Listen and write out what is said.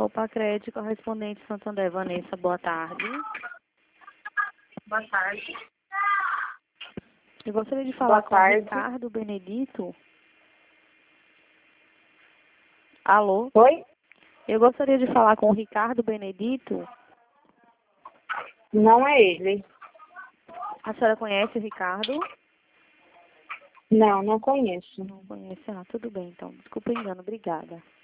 Sol Pacred, correspondente Santander. Vanessa, boa tarde. Boa tarde. Eu gostaria de falar Boa com tarde. o Ricardo Benedito. Alô? Oi? Eu gostaria de falar com o Ricardo Benedito. Não é ele. A senhora conhece o Ricardo? Não, não conheço. Não conhece. Ah, tudo bem, então. Desculpa o engano. Obrigada.